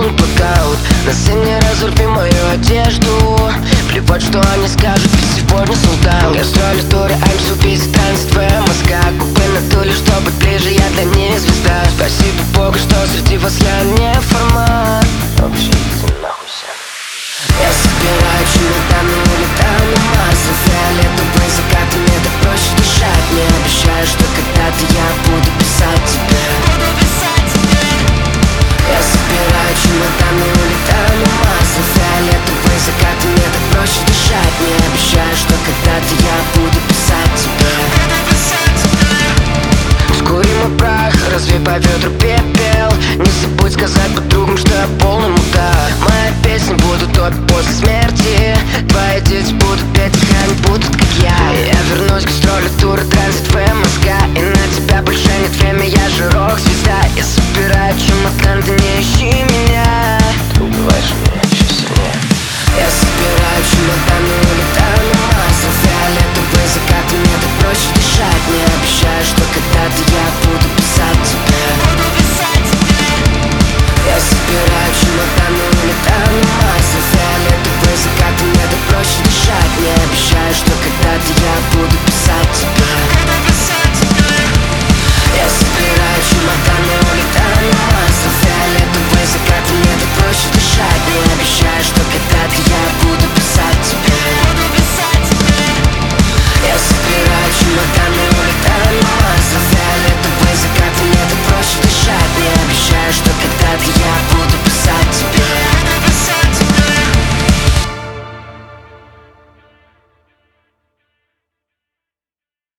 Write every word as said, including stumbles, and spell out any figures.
пункт блокаут. На сцене разорви мою одежду. Плевать, что они скажут, ведь сегодня солдат. Гастроли, туры, аймс, убийцы, танцы, твоя мозга. Купе на туле, чтобы ближе, я для них звезда. Спасибо Богу, что среди вас я не формат. Вообще, иди нахуй все. Я собираю чемоданы, улетаю на Марс. За фиолетовые закаты мне так проще дышать. Не обещаю, что когда-то я буду писать тебе. Я собираю чемоданы, улетаю на Марс. За фиолетовые закаты мне так проще дышать. Не обещаю, что когда-то я буду писать тебе. Скурим и прах, разве по ветру